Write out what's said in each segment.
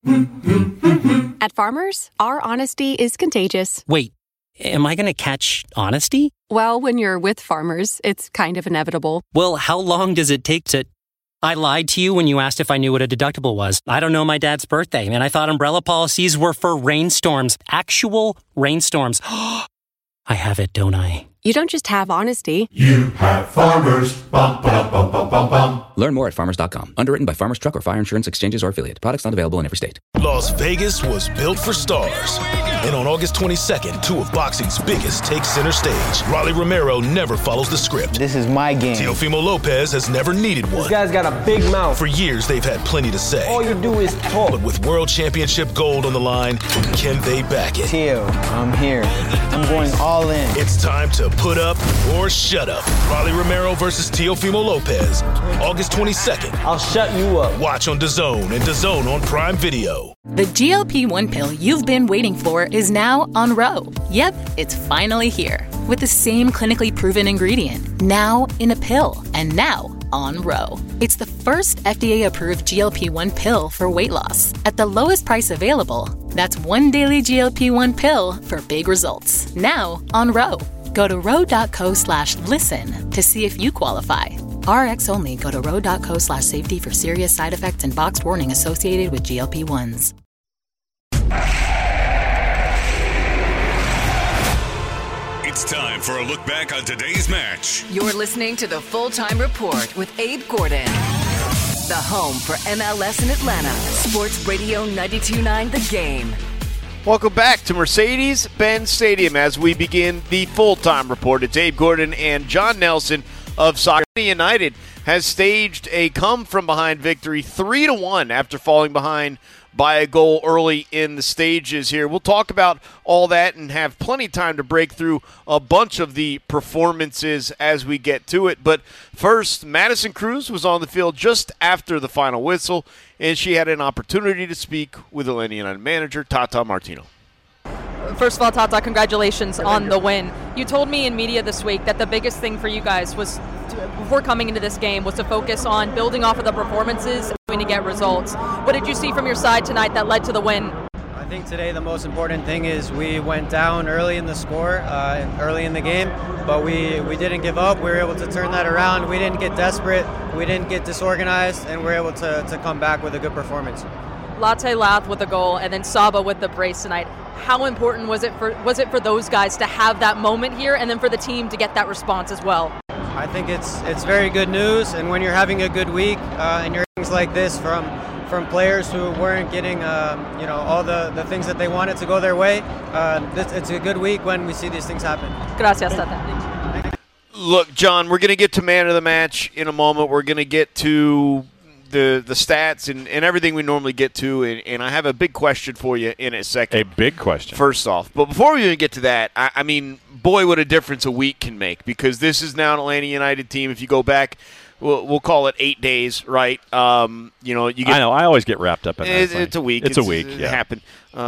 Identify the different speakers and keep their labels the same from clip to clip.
Speaker 1: At Farmers, our honesty is contagious.
Speaker 2: Wait, am I going to catch honesty?
Speaker 1: Well, when you're with Farmers, it's kind of inevitable.
Speaker 2: Well, how long does it take to... I lied to you when you asked if I knew what a deductible was. I don't know my dad's birthday, and I thought umbrella policies were for rainstorms. Actual rainstorms. I have it, don't I?
Speaker 1: You don't just have honesty.
Speaker 3: You have Farmers. Bum, ba, bum, bum, bum, bum.
Speaker 4: Learn more at farmers.com. Underwritten by Farmers Truck or Fire Insurance Exchanges or Affiliate. Products not available in every state.
Speaker 5: Las Vegas was built for stars. And on August 22nd, two of boxing's biggest take center stage. Rolly Romero never follows the script.
Speaker 6: This is my game.
Speaker 5: Teofimo Lopez has never needed one.
Speaker 6: This guy's got a big mouth.
Speaker 5: For years, they've had plenty to say.
Speaker 6: All you do is talk.
Speaker 5: But with World Championship gold on the line, can they back it?
Speaker 6: Teo, I'm here. I'm going all in.
Speaker 5: It's time to put up or shut up. Rolly Romero versus Teofimo Lopez. August 22nd.
Speaker 6: I'll shut you up.
Speaker 5: Watch on DAZN and DAZN on Prime Video.
Speaker 7: The GLP-1 pill you've been waiting for is now on Ro. Yep, it's finally here. With the same clinically proven ingredient. Now in a pill. And now on Ro. It's the first FDA-approved GLP-1 pill for weight loss. At the lowest price available. That's one daily GLP-1 pill for big results. Now on Ro. Go to ro.co/listen to see if you qualify. RX only. Go to ro.co/safety for serious side effects and boxed warning associated with GLP-1s.
Speaker 8: It's time for a look back on today's match.
Speaker 9: You're listening to the Full-Time Report with Abe Gordon. The home for MLS in Atlanta. Sports Radio 92.9 The Game.
Speaker 10: Welcome back to Mercedes-Benz Stadium as we begin the Full-Time Report. It's Abe Gordon and John Nelson of Soccer United has staged a come-from-behind victory 3-1 after falling behind by a goal early in the stages here. We'll talk about all that and have plenty of time to break through a bunch of the performances as we get to it. But first, Madison Cruz was on the field just after the final whistle, and she had an opportunity to speak with Atlanta United manager Tata Martino.
Speaker 11: First of all, Tata, congratulations on the win. You told me in media this week that the biggest thing for you guys was, before coming into this game, was to focus on building off of the performances and to get results. What did you see from your side tonight that led to the win?
Speaker 12: I think today the most important thing is we went down early in the score, early in the game, but we didn't give up. We were able to turn that around. We didn't get desperate. We didn't get disorganized, and we were able to come back with a good performance.
Speaker 11: Latte Lath with the goal, and then Saba with the brace tonight. How important was it for those guys to have that moment here, and then for the team to get that response as well?
Speaker 12: I think it's very good news, and when you're having a good week and you're things like this from players who weren't getting all the things that they wanted to go their way, it's a good week when we see these things happen.
Speaker 11: Gracias, Tata.
Speaker 10: Look, John, we're going to get to man of the match in a moment. We're going to get to the stats and everything we normally get to, and I have a big question for you in a second.
Speaker 13: A big question.
Speaker 10: First off. But before we even get to that, I mean, boy, what a difference a week can make, because this is now an Atlanta United team. If you go back, we'll call it 8 days, right? I
Speaker 13: know. I always get wrapped up in that.
Speaker 10: It's a week.
Speaker 13: It's a week.
Speaker 10: It
Speaker 13: yeah.
Speaker 10: happened.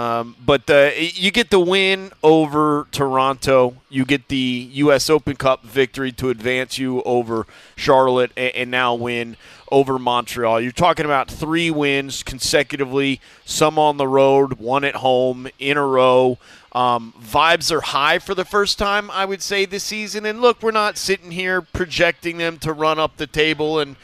Speaker 10: But you get the win over Toronto. You get the U.S. Open Cup victory to advance you over Charlotte, and now win over Montreal. You're talking about 3 wins consecutively, some on the road, 1 at home in a row. Vibes are high for the first time, I would say, this season. And look, we're not sitting here projecting them to run up the table and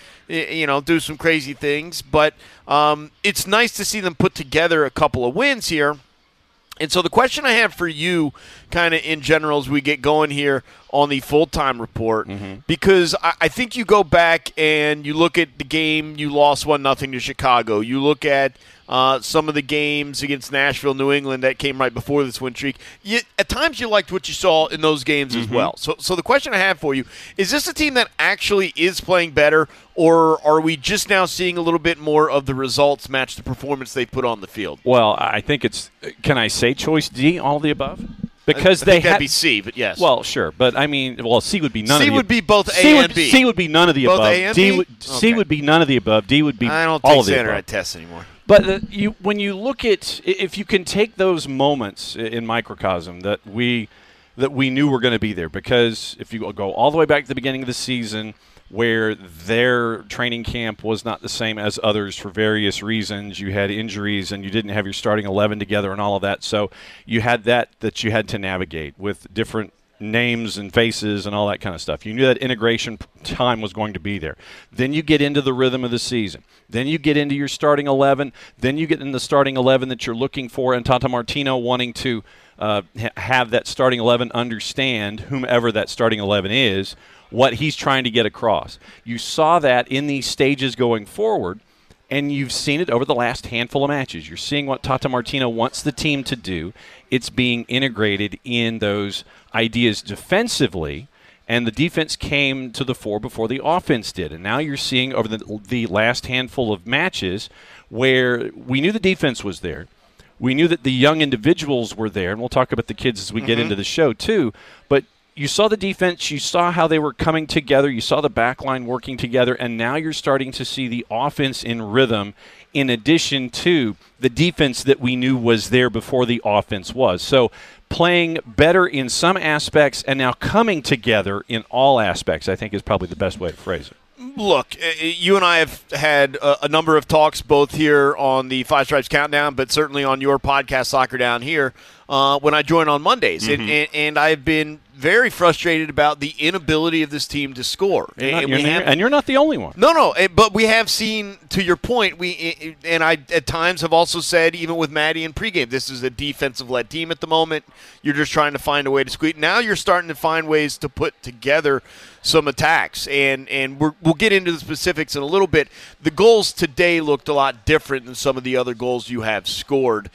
Speaker 10: do some crazy things. But it's nice to see them put together a couple of wins here. And so the question I have for you kind of in general as we get going here on the full-time report, because I think you go back and you look at the game, you lost 1-0 to Chicago. You look at some of the games against Nashville, New England that came right before this win streak. At times you liked what you saw in those games as well. So the question I have for you, is this a team that actually is playing better, or are we just now seeing a little bit more of the results match the performance they put on the field?
Speaker 13: Well, I think it's – can I say choice D, all of the above? Because
Speaker 10: I think that'd be C, but yes.
Speaker 13: Well, sure. But, I mean, C would be none of the –
Speaker 10: C would be both A and B.
Speaker 13: C would be none of the
Speaker 10: both
Speaker 13: above.
Speaker 10: A and B?
Speaker 13: C would be none of the above. D would be all of the above.
Speaker 10: I don't take standardized tests anymore.
Speaker 13: But when you look at – if you can take those moments in microcosm that we knew were going to be there, because if you go all the way back to the beginning of the season, where their training camp was not the same as others for various reasons. You had injuries and you didn't have your starting 11 together and all of that. So you had that you had to navigate with different names and faces and all that kind of stuff. You knew that integration time was going to be there. Then you get into the rhythm of the season. Then you get into your starting 11. Then you get in the starting 11 that you're looking for, and Tata Martino wanting to have that starting 11 understand, whomever that starting 11 is, what he's trying to get across. You saw that in these stages going forward, and you've seen it over the last handful of matches. You're seeing what Tata Martino wants the team to do. It's being integrated in those ideas defensively, and the defense came to the fore before the offense did. And now you're seeing over the last handful of matches where we knew the defense was there. We knew that the young individuals were there, and we'll talk about the kids as we get into the show too. But you saw the defense, you saw how they were coming together, you saw the back line working together, and now you're starting to see the offense in rhythm in addition to the defense that we knew was there before the offense was. So playing better in some aspects and now coming together in all aspects, I think, is probably the best way to phrase it.
Speaker 10: Look, you and I have had a number of talks both here on the Five Stripes Countdown, but certainly on your podcast, Soccer Down Here, when I join on Mondays. And I've been very frustrated about the inability of this team to score.
Speaker 13: And you're not the only one.
Speaker 10: No, but we have seen, to your point, and I at times have also said, even with Maddie in pregame, this is a defensive-led team at the moment. You're just trying to find a way to squeeze. Now you're starting to find ways to put together some attacks, and we'll get into the specifics in a little bit. The goals today looked a lot different than some of the other goals you have scored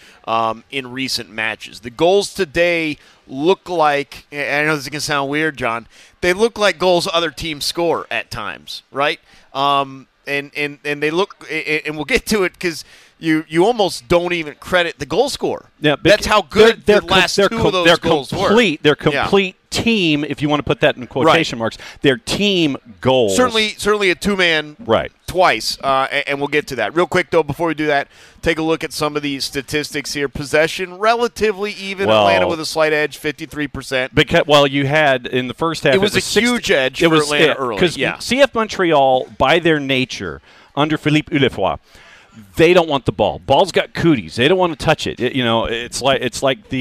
Speaker 10: in recent matches. The goals today look like, I know this is going to sound weird, John, they look like goals other teams score at times, right? And they look, and we'll get to it because you almost don't even credit the goal scorer.
Speaker 13: Yeah,
Speaker 10: that's how good the last two of those goals were.
Speaker 13: They're complete team, if you want to put that in quotation marks. They're team goals.
Speaker 10: Certainly a two-man twice, and we'll get to that. Real quick, though, before we do that, take a look at some of these statistics here. Possession, relatively even. Atlanta with a slight edge, 53%.
Speaker 13: Because, you had in the first half,
Speaker 10: it was a huge edge for Atlanta early.
Speaker 13: Because CF Montreal, by their nature, under Philippe Ulefoy, they don't want the ball. Ball's got cooties. They don't want to touch it. It's like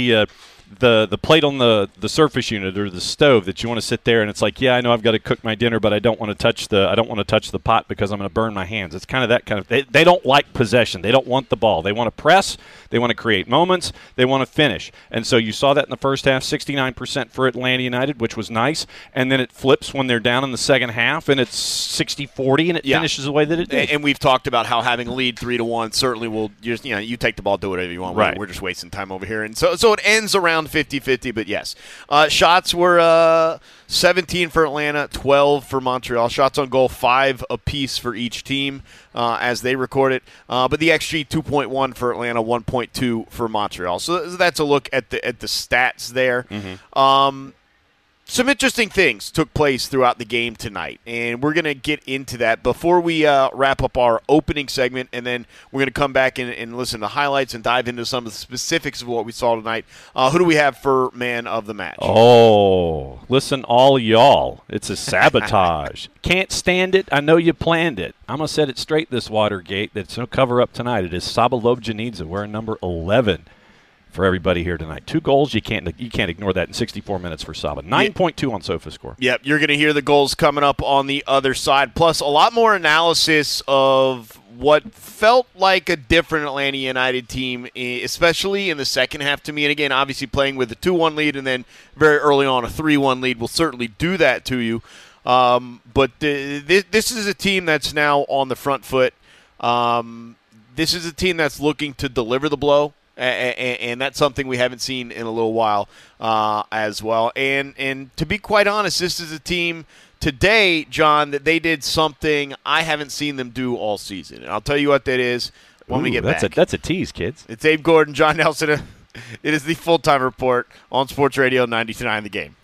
Speaker 13: the plate on the surface unit or the stove that you want to sit there and it's like, I know I've got to cook my dinner, but I don't want to touch the pot because I'm going to burn my hands. It's kind of that kind of. They don't like possession. They don't want the ball. They want to press. They want to create moments. They want to finish. And so you saw that in the first half, 69% for Atlanta United, which was nice. And then it flips when they're down in the second half, and it's 60-40, and it finishes the way that it did.
Speaker 10: And we've talked about how having a lead 3-1 certainly will just you take the ball, do whatever you want.
Speaker 13: Right.
Speaker 10: We're just wasting time over here, and so it ends around 50-50. But yes, shots were 17 for Atlanta, 12 for Montreal. Shots on goal, 5 apiece for each team as they record it. But the XG 2.1 for Atlanta, 1.2 for Montreal. So that's a look at the stats there. Some interesting things took place throughout the game tonight, and we're going to get into that before we wrap up our opening segment, and then we're going to come back and listen to highlights and dive into some of the specifics of what we saw tonight. Who do we have for man of the match?
Speaker 13: Oh, listen, all y'all. It's a sabotage. Can't stand it. I know you planned it. I'm going to set it straight this Watergate. That's no cover-up tonight. It is Saba Lobjanidze wearing number 11. For everybody here tonight. 2 goals, you can't ignore that in 64 minutes for Saba. 9.2 on SofaScore.
Speaker 10: Yep, you're going to hear the goals coming up on the other side, plus a lot more analysis of what felt like a different Atlanta United team, especially in the second half to me. And again, obviously playing with a 2-1 lead and then very early on a 3-1 lead will certainly do that to you. But this is a team that's now on the front foot. This is a team that's looking to deliver the blow. And that's something we haven't seen in a little while as well. And to be quite honest, this is a team today, John, that they did something I haven't seen them do all season. And I'll tell you what that is when we get back.
Speaker 13: That's a tease, kids.
Speaker 10: It's Abe Gordon, John Nelson. It is the Full-Time Report on Sports Radio 92.9 The Game.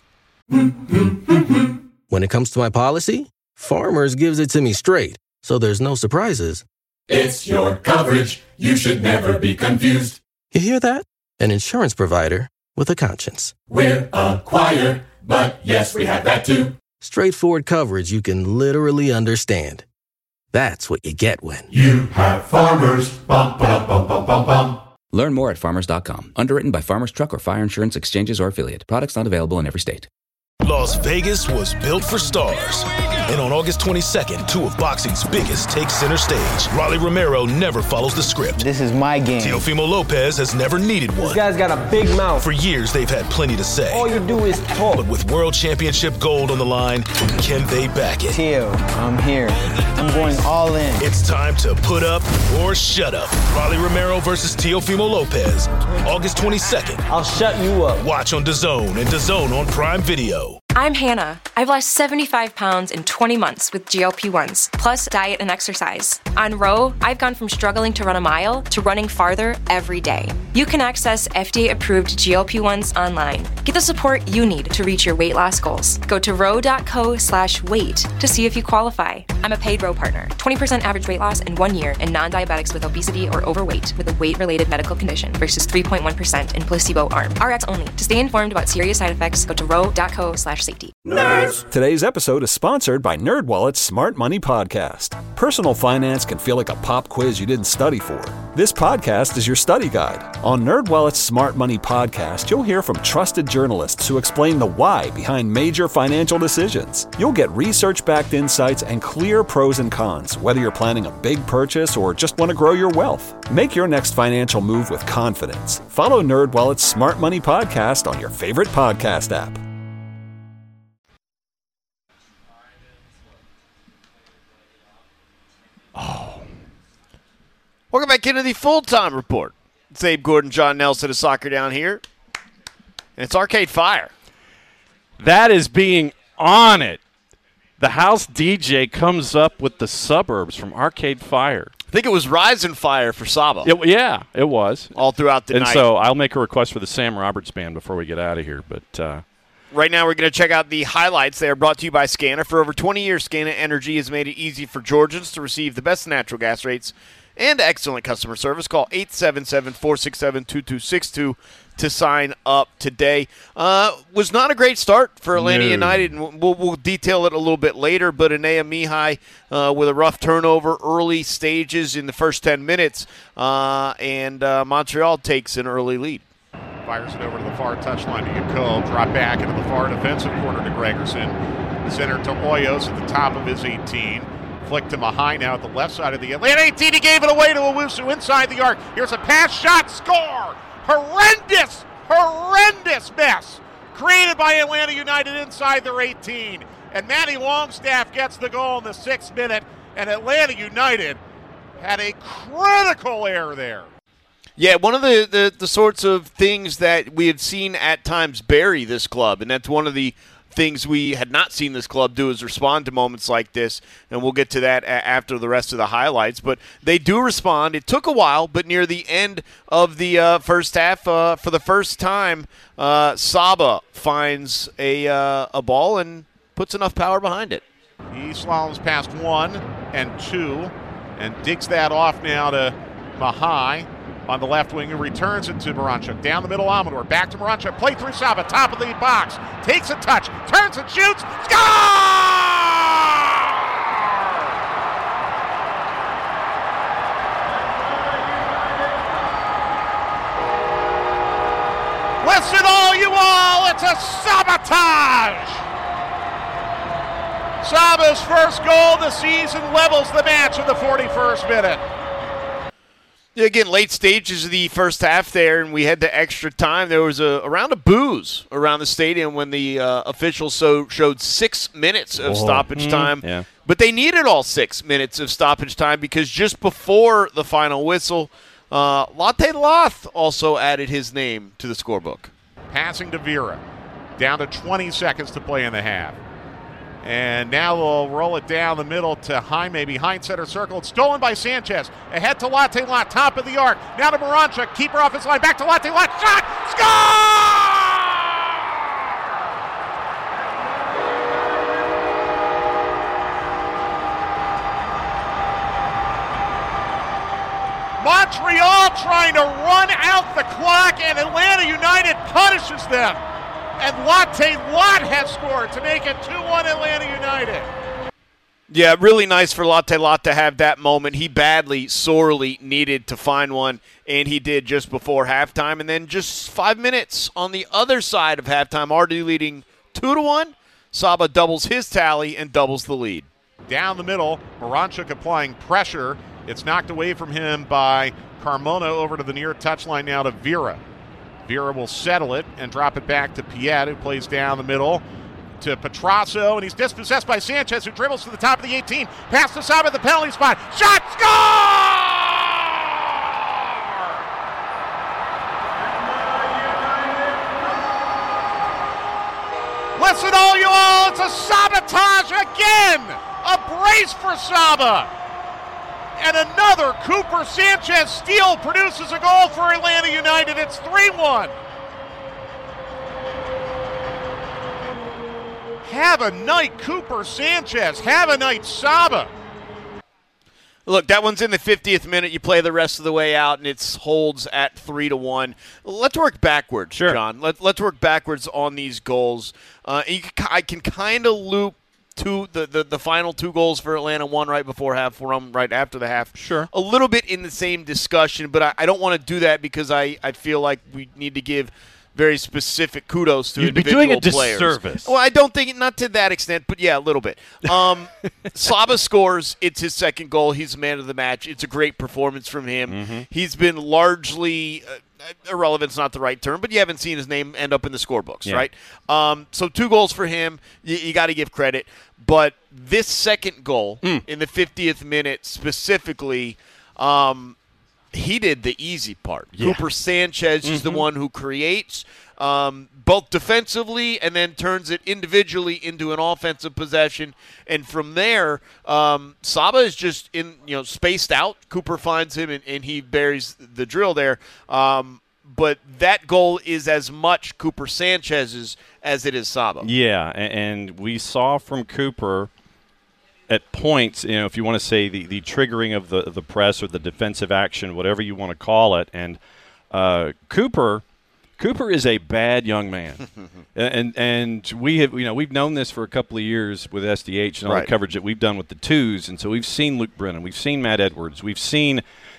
Speaker 14: When it comes to my policy, Farmers gives it to me straight, so there's no surprises.
Speaker 3: It's your coverage. You should never be confused.
Speaker 14: You hear that? An insurance provider with a conscience.
Speaker 3: We're a choir, but yes, we have that too.
Speaker 14: Straightforward coverage you can literally understand. That's what you get when
Speaker 3: you have Farmers. Bum, ba, bum, bum, bum, bum.
Speaker 4: Learn more at farmers.com. Underwritten by Farmers Truck or Fire Insurance Exchanges or Affiliate. Products not available in every state.
Speaker 5: Las Vegas was built for stars. And on August 22nd, two of boxing's biggest take center stage. Rolly Romero never follows the script.
Speaker 6: This is my game.
Speaker 5: Teofimo Lopez has never needed one.
Speaker 6: This guy's got a big mouth.
Speaker 5: For years, they've had plenty to say.
Speaker 6: All you do is talk.
Speaker 5: But with World Championship gold on the line, can they back it?
Speaker 6: Teo, I'm here. I'm going all in.
Speaker 5: It's time to put up or shut up. Rolly Romero versus Teofimo Lopez. August 22nd.
Speaker 6: I'll shut you up.
Speaker 5: Watch on DAZN and DAZN on Prime Video.
Speaker 15: I'm Hannah. I've lost 75 pounds in 20 months with GLP-1s, plus diet and exercise. On Row, I've gone from struggling to run a mile to running farther every day. You can access FDA-approved GLP-1s online. Get the support you need to reach your weight loss goals. Go to row.co/weight to see if you qualify. I'm a paid Row partner. 20% average weight loss in 1 year in non-diabetics with obesity or overweight with a weight-related medical condition versus 3.1% in placebo arm. RX only. To stay informed about serious side effects, go to row.co/safety.
Speaker 16: Nerds! Today's episode is sponsored by NerdWallet's Smart Money Podcast. Personal finance can feel like a pop quiz you didn't study for. This podcast is your study guide. On NerdWallet's Smart Money Podcast, you'll hear from trusted journalists who explain the why behind major financial decisions. You'll get research-backed insights and clear pros and cons, whether you're planning a big purchase or just want to grow your wealth. Make your next financial move with confidence. Follow NerdWallet's Smart Money Podcast on your favorite podcast app.
Speaker 10: Welcome back into the full-time report. It's Abe Gordon, John Nelson of Soccer Down here. And it's Arcade Fire.
Speaker 13: That is being on it. The house DJ comes up with the suburbs from Arcade Fire.
Speaker 10: I think it was Rise and Fire for Saba.
Speaker 13: Yeah, it was.
Speaker 10: All throughout the night.
Speaker 13: And so I'll make a request for the Sam Roberts Band before we get out of here. But
Speaker 10: right now we're going to check out the highlights. They are brought to you by Scana. For over 20 years, Scana Energy has made it easy for Georgians to receive the best natural gas rates and excellent customer service. Call 877-467-2262 to sign up today. Was not a great start for Atlanta United, and we'll detail it a little bit later, but Anea Mihai with a rough turnover early stages in the first 10 minutes, and Montreal takes an early lead.
Speaker 17: Fires it over to the far touchline to Yacob. Drop back into the far defensive corner to Gregerson. Center to Hoyos at the top of his 18. Flick to Mihai now at the left side of the Atlanta 18. He gave it away to Owusu inside the arc. Here's a pass, shot, score! Horrendous mess created by Atlanta United inside their 18. And Matty Longstaff gets the goal in the 6th minute. And Atlanta United had a critical error there.
Speaker 10: Yeah, one of the sorts of things that we had seen at times bury this club, and that's one of the things we had not seen this club do is respond to moments like this, and we'll get to that after the rest of the highlights. But they do respond. It took a while, but near the end of the first half, for the first time, Saba finds a ball and puts enough power behind it.
Speaker 17: He slaloms past 1 and 2 and digs that off now to Mihai. On the left wing, who returns it to Moranchuk. Down the middle, Amador. Back to Moranchuk. Play through Saba. Top of the box. Takes a touch. Turns and shoots. Score! Listen all you all. It's a sabotage. Saba's first goal of the season levels the match in the 41st minute.
Speaker 10: Again, late stages of the first half there, and we head to extra time. There was a round of boos around the stadium when the officials showed 6 minutes of stoppage time.
Speaker 13: Yeah.
Speaker 10: But they needed all 6 minutes of stoppage time because just before the final whistle, Latte Loth also added his name to the scorebook.
Speaker 17: Passing to Vera. Down to 20 seconds to play in the half. And now we'll roll it down the middle to Jaime behind center circle. It's stolen by Sanchez. Ahead to Latte Lot, top of the arc. Now to Moranchuk, keeper off his line. Back to Latte Lot, shot, score! Montreal trying to run out the clock, and Atlanta United punishes them. And Latte Lott has scored to make it 2-1 Atlanta United.
Speaker 10: Yeah, really nice for Latte Lott to have that moment. He badly, sorely needed to find one, and he did just before halftime. And then just 5 minutes on the other side of halftime, RD leading 2-1. Saba doubles his tally and doubles the lead.
Speaker 17: Down the middle, Moranchuk applying pressure. It's knocked away from him by Carmona over to the near touchline now to Vera. Vera will settle it and drop it back to Piet, who plays down the middle to Petrasso, and he's dispossessed by Sanchez, who dribbles to the top of the 18. Pass to Saba at the penalty spot. Shot! Score! Listen, all you all, it's a sabotage again! A brace for Saba! And another Cooper Sanchez steal produces a goal for Atlanta United. It's 3-1. Have a night, Cooper Sanchez. Have a night, Saba.
Speaker 10: Look, that one's in the 50th minute. You play the rest of the way out, and it holds at 3-1. Let's work backwards, John. Let's work backwards on these goals. I can kind of loop the final two goals for Atlanta, one right before half, one right after the half.
Speaker 13: Sure.
Speaker 10: A little bit in the same discussion, but I don't want to do that because I feel like we need to give very specific kudos to individual players.
Speaker 13: You'd be doing a disservice.
Speaker 10: Well, I don't think, not to that extent, but yeah, a little bit. Saba scores. It's his second goal. He's the man of the match. It's a great performance from him.
Speaker 13: Mm-hmm.
Speaker 10: He's been largely irrelevant's not the right term, but you haven't seen his name end up in the scorebooks, right? So 2 goals for him. You got to give credit. But this second goal in the 50th minute specifically, he did the easy part.
Speaker 13: Yeah.
Speaker 10: Cooper Sanchez is the one who creates both defensively and then turns it individually into an offensive possession. And from there, Saba is just spaced out. Cooper finds him and he buries the drill there. But that goal is as much Cooper Sanchez's as it is Saba.
Speaker 13: Yeah, and we saw from Cooper at points, if you want to say the triggering of the press or the defensive action, whatever you want to call it, and Cooper is a bad young man, and we've known this for a couple of years with SDH and all the coverage that we've done with the twos, and so we've seen Luke Brennan, we've seen Matt Edwards, we've seen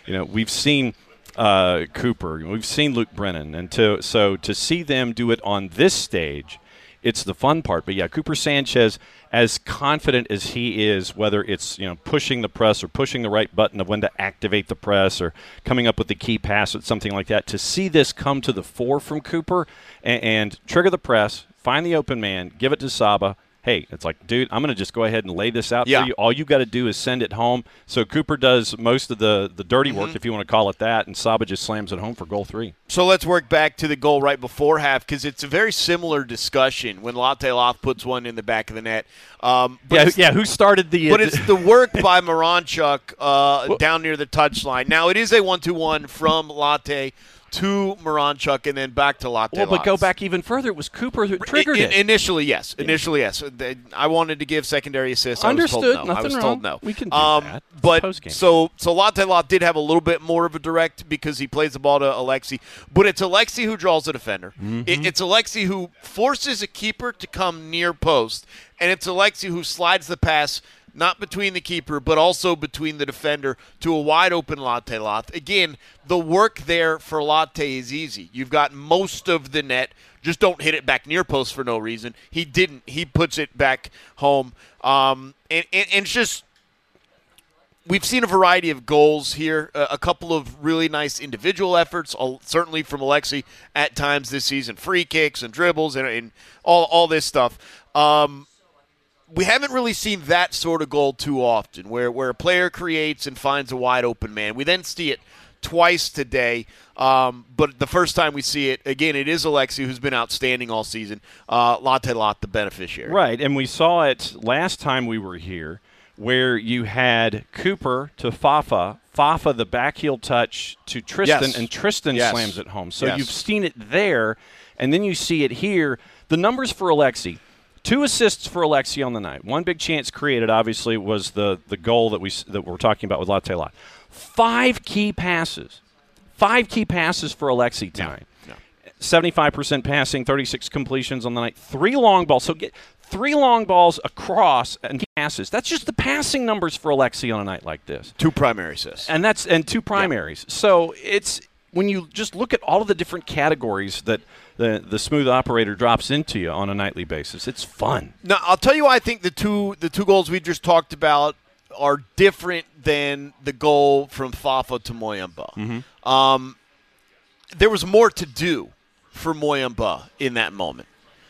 Speaker 13: Cooper, we've seen Luke Brennan, and to see them do it on this stage, it's the fun part. But yeah, Cooper Sanchez, as confident as he is, whether it's pushing the press or pushing the right button of when to activate the press or coming up with the key pass or something like that, to see this come to the fore from Cooper and trigger the press, find the open man, give it to Saba. Hey, it's like, dude, I'm going to just go ahead and lay this out for you. All you got to do is send it home. So Cooper does most of the dirty work, if you want to call it that, and Saba just slams it home for goal 3.
Speaker 10: So let's work back to the goal right before half because it's a very similar discussion when Latte Lott puts one in the back of the net.
Speaker 13: Who started the...
Speaker 10: But it's the work by Moranchuk down near the touchline. Now, it is a 1-2-1 from Latte to Moranchuk and then back to Latte Lott.
Speaker 13: But go back even further. It was Cooper who triggered it.
Speaker 10: Initially, yes. I wanted to give secondary assists.
Speaker 13: Understood.
Speaker 10: I was told no.
Speaker 13: We can do that.
Speaker 10: But so Latte Lott did have a little bit more of a direct because he plays the ball to Alexi. But it's Alexi who draws the defender. Mm-hmm. It's Alexi who forces a keeper to come near post. And it's Alexi who slides the pass not between the keeper, but also between the defender to a wide-open Latte Lott. Again, the work there for Latte is easy. You've got most of the net. Just don't hit it back near post for no reason. He didn't. He puts it back home. And it's just we've seen a variety of goals here, a couple of really nice individual efforts, certainly from Alexi at times this season, free kicks and dribbles and all this stuff. We haven't really seen that sort of goal too often where a player creates and finds a wide-open man. We then see it twice today, but the first time we see it, again, it is Alexi who's been outstanding all season. Latte Lott, the beneficiary.
Speaker 13: Right, and we saw it last time we were here where you had Cooper to Fafa, the backheel touch to Tristan, and Tristan slams it home. So you've seen it there, and then you see it here. The numbers for Alexi. 2 assists for Alexi on the night. 1 big chance created, obviously, was the goal that we're talking about with Latte Lott. 5 key passes. 5 key passes for Alexi tonight. 75% passing, 36 completions on the night, 3 long balls. So get 3 long balls across and passes. That's just the passing numbers for Alexei on a night like this.
Speaker 10: 2 primary assists.
Speaker 13: And 2 primaries. Yeah. So it's when you just look at all of the different categories that the smooth operator drops into you on a nightly basis, it's fun.
Speaker 10: Now, I'll tell you why I think the two goals we just talked about are different than the goal from Fafa to Muyumba.
Speaker 13: Mm-hmm.
Speaker 10: There was more to do for Muyumba in that moment.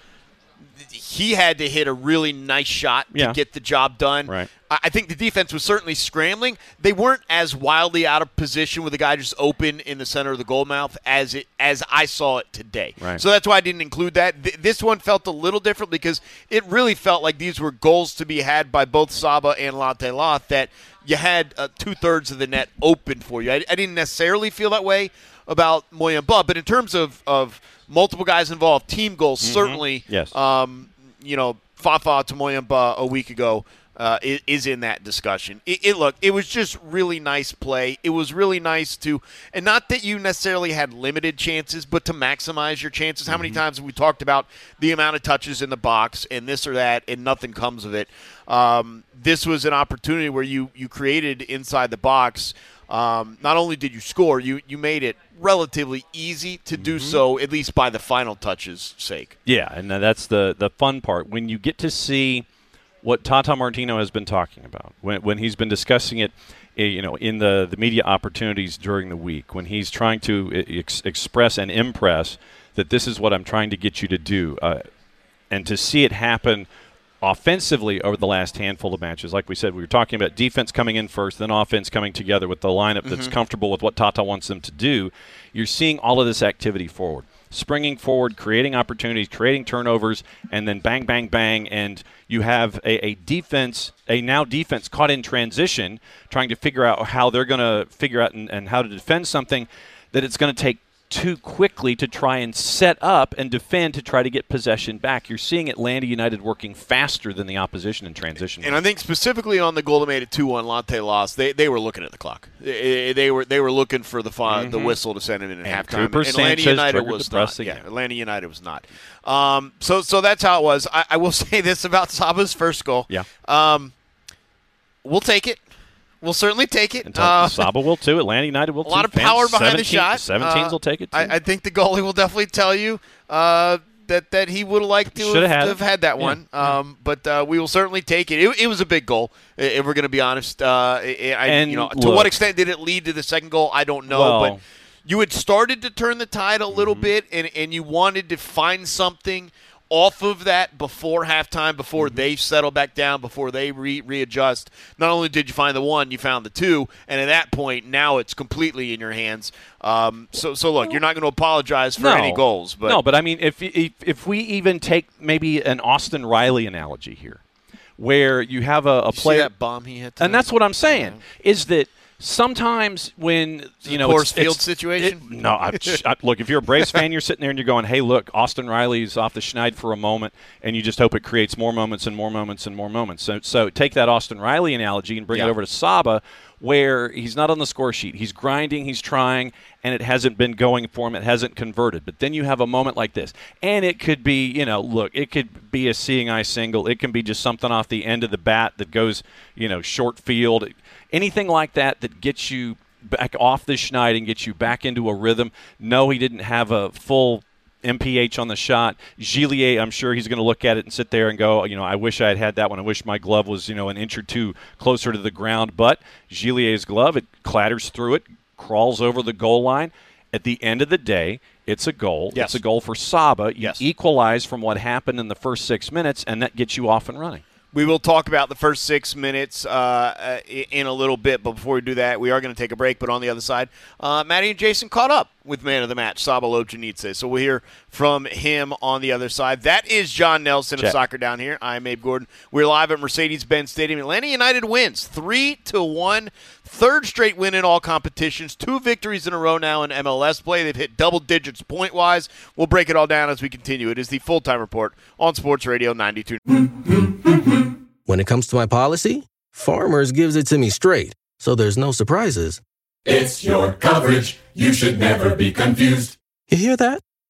Speaker 10: He had to hit a really nice shot to get the job done.
Speaker 13: Right.
Speaker 10: I think the defense was certainly scrambling. They weren't as wildly out of position with the guy just open in the center of the goal mouth as I saw it today.
Speaker 13: Right.
Speaker 10: So that's why I didn't include that. This one felt a little different because it really felt like these were goals to be had by both Saba and Lanteloth, that you had 2/3 of the net open for you. I didn't necessarily feel that way about Muyumba, but in terms of multiple guys involved, team goals, certainly.
Speaker 13: Yes.
Speaker 10: Fafa to Muyumba a week ago is in that discussion. Look, it was just really nice play. It was really nice to, and not that you necessarily had limited chances, but to maximize your chances. How many times have we talked about the amount of touches in the box and this or that, and nothing comes of it? This was an opportunity where you created inside the box. Not only did you score, you made it relatively easy to do so, at least by the final touch's sake.
Speaker 13: Yeah, and that's the fun part. When you get to see what Tata Martino has been talking about, when he's been discussing it, in the media opportunities during the week, when he's trying to express and impress that this is what I'm trying to get you to do, and to see it happen offensively over the last handful of matches. Like we said, we were talking about defense coming in first, then offense coming together with the lineup that's comfortable with what Tata wants them to do. You're seeing all of this activity forward, springing forward, creating opportunities, creating turnovers, and then bang, bang, bang, and you have a defense caught in transition, trying to figure out how they're going to figure out and how to defend something that it's going to take too quickly to try and set up and defend to try to get possession back. You're seeing Atlanta United working faster than the opposition in transition.
Speaker 10: And I think specifically on the goal that made it 2-1, Lanteloth, they were looking at the clock. They were looking for the whistle to send it in at halftime.
Speaker 13: Cooper
Speaker 10: Atlanta
Speaker 13: Sanchez
Speaker 10: United was not. Yeah, Atlanta United was not. So that's how it was. I will say this about Saba's first goal.
Speaker 13: Yeah.
Speaker 10: We'll take it. We'll certainly take it.
Speaker 13: Saba will too. Atlanta United will too.
Speaker 10: A lot of power behind the shot.
Speaker 13: 17s will take it too.
Speaker 10: I think the goalie will definitely tell you that he would have liked to have had that one. But we will certainly take it. It was a big goal, if we're going to be honest. To what extent did it lead to the second goal, I don't know. But you had started to turn the tide a little bit, and you wanted to find something off of that before halftime, before they settle back down, before they readjust. Not only did you find the one, you found the two, and at that point, now it's completely in your hands. So look, you're not going to apologize for any goals. But
Speaker 13: no, but I mean, if we even take maybe an Austin Riley analogy here, where you have a player.
Speaker 10: See that bomb he hit tonight?
Speaker 13: And that's what I'm saying, is that sometimes when,
Speaker 10: Coors Field situation?
Speaker 13: Look, if you're a Braves fan, you're sitting there and you're going, hey, look, Austin Riley's off the schneid for a moment, and you just hope it creates more moments and more moments and more moments. So take that Austin Riley analogy and bring it over to Saba, where he's not on the score sheet. He's grinding, he's trying, and it hasn't been going for him. It hasn't converted. But then you have a moment like this, and it could be, it could be a seeing eye single. It can be just something off the end of the bat that goes, short field. Anything like that gets you back off the schneid and gets you back into a rhythm. No, he didn't have a full MPH on the shot. Gillier, I'm sure he's going to look at it and sit there and go, I wish I had that one. I wish my glove was, an inch or two closer to the ground. But Gillier's glove, it clatters through it, crawls over the goal line. At the end of the day, it's a goal.
Speaker 10: Yes.
Speaker 13: It's a goal for Saba. You equalize from what happened in the first 6 minutes, and that gets you off and running.
Speaker 10: We will talk about the first 6 minutes in a little bit, but before we do that, we are going to take a break. But on the other side, Maddie and Jason caught up with man of the match, Saba Lojanice. So we'll hear from him on the other side. That is John Nelson of Soccer Down Here. I'm Abe Gordon. We're live at Mercedes-Benz Stadium. Atlanta United wins 3-1. Third straight win in all competitions. 2 victories in a row now in MLS play. They've hit double digits point-wise. We'll break it all down as we continue. It is the Full-Time Report on Sports Radio 92.
Speaker 14: When it comes to my policy, Farmers gives it to me straight, so there's no surprises.
Speaker 3: It's your coverage. You should never be confused.
Speaker 14: You hear that?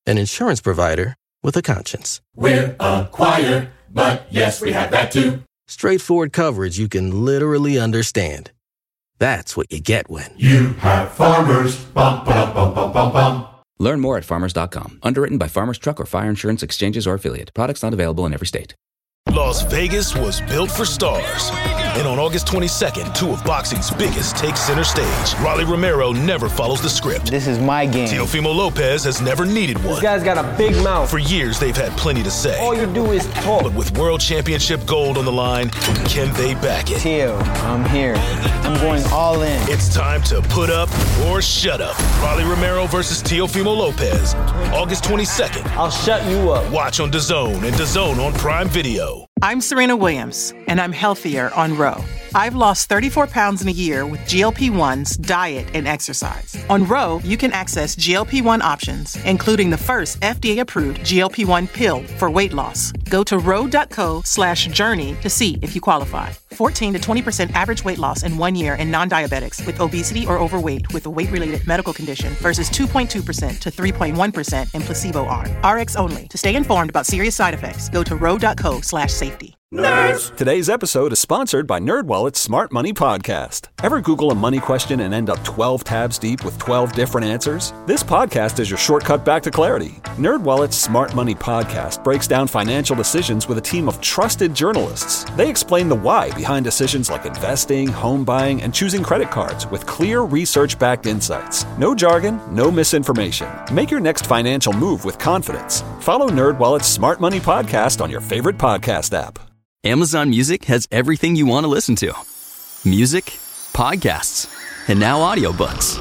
Speaker 14: an insurance provider with a conscience.
Speaker 3: We're a choir, but yes, we have that too.
Speaker 14: Straightforward coverage you can literally understand. That's what you get when
Speaker 3: you have Farmers. Bum, ba, bum, bum, bum, bum.
Speaker 4: Learn more at farmers.com. Underwritten by Farmers Truck or Fire Insurance Exchanges or Affiliate. Products not available in every state.
Speaker 5: Las Vegas was built for stars. And on August 22nd, two of boxing's biggest take center stage. Rolly Romero never follows the script.
Speaker 6: This is my game.
Speaker 5: Teofimo Lopez has never needed one.
Speaker 6: This guy's got a big mouth.
Speaker 5: For years, they've had plenty to say.
Speaker 6: All you do is talk.
Speaker 5: But with World Championship gold on the line, can they back it?
Speaker 6: Teo, I'm here. I'm going all in.
Speaker 5: It's time to put up or shut up. Rolly Romero versus Teofimo Lopez. August 22nd.
Speaker 6: I'll shut you up.
Speaker 5: Watch on DAZN and DAZN on Prime Video.
Speaker 18: I'm Serena Williams, and I'm healthier on Ro. I've lost 34 pounds in a year with GLP-1s, diet, and exercise. On Ro, you can access GLP-1 options, including the first FDA-approved GLP-1 pill for weight loss. Go to ro.co/journey to see if you qualify. 14 to 20% average weight loss in 1 year in non-diabetics with obesity or overweight with a weight-related medical condition versus 2.2% to 3.1% in placebo arm. RX only. To stay informed about serious side effects, go to ro.co/safety.
Speaker 16: Nerds! Today's episode is sponsored by NerdWallet's Smart Money Podcast. Ever Google a money question and end up 12 tabs deep with 12 different answers? This podcast is your shortcut back to clarity. NerdWallet's Smart Money Podcast breaks down financial decisions with a team of trusted journalists. They explain the why behind decisions like investing, home buying, and choosing credit cards with clear research-backed insights. No jargon, no misinformation. Make your next financial move with confidence. Follow NerdWallet's Smart Money Podcast on your favorite podcast app.
Speaker 19: Amazon Music has everything you want to listen to. Music, podcasts, and now audiobooks.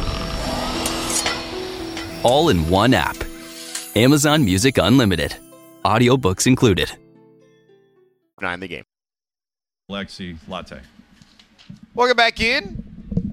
Speaker 19: All in one app. Amazon Music Unlimited. Audiobooks included.
Speaker 10: 9 the game.
Speaker 13: Lexi Latte.
Speaker 10: Welcome back in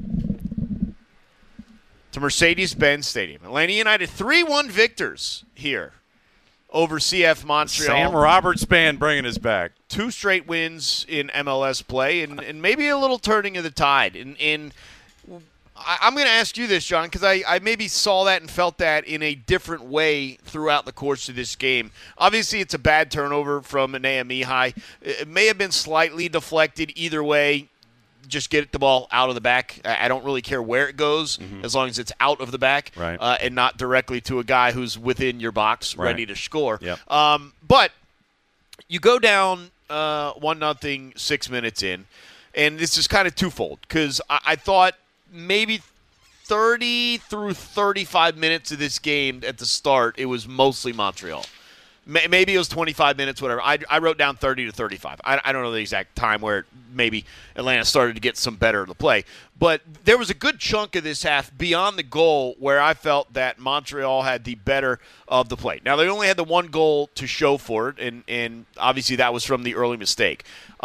Speaker 10: to Mercedes-Benz Stadium. Atlanta United 3-1 victors here over CF Montreal.
Speaker 13: Sam Roberts band bringing us back.
Speaker 10: 2 straight wins in MLS play and maybe a little turning of the tide. And I'm going to ask you this, John, because I maybe saw that and felt that in a different way throughout the course of this game. Obviously, it's a bad turnover from Anea Mihai. It may have been slightly deflected either way. Just get the ball out of the back. I don't really care where it goes as long as it's out of the back and not directly to a guy who's within your box ready to score.
Speaker 13: Yep.
Speaker 10: But you go down 1-0 6 minutes in, and this is kind of twofold because I thought maybe 30 through 35 minutes of this game at the start, it was mostly Montreal. Maybe it was 25 minutes, whatever. I wrote down 30 to 35. I don't know the exact time where maybe Atlanta started to get some better of the play. But there was a good chunk of this half beyond the goal where I felt that Montreal had the better of the play. Now, they only had the one goal to show for it, and obviously that was from the early mistake.